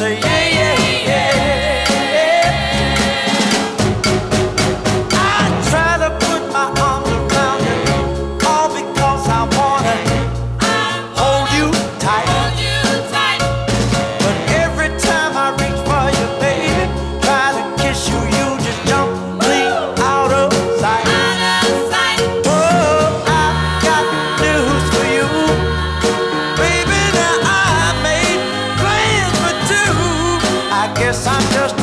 say yeah, yeah, yeah. I try to put my arms around you, all because I wanna hold you tight. But every time I reach for you, baby, try to kiss you, you just jump clean out of sight. Oh, I've got news for you, baby. Now I made plans for two. I guess I'm just